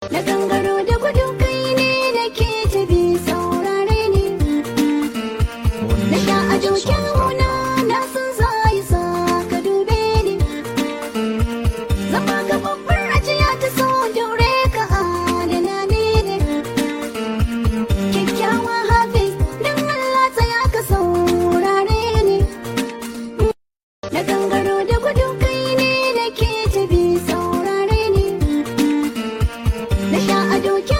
Na gangaro da gudu kai ne da ke tabi saurare ne. Na sha a jokin huna na san za yi sa ka dube ni. Zama ga babbar ajiya ta so daure ka adana ni ne. Kyakkyawa Hafiz don Allah tsaya ka saurare ni. Na gangaro da gudu kai ne da ke tabi saurare ni. Na sha a dokin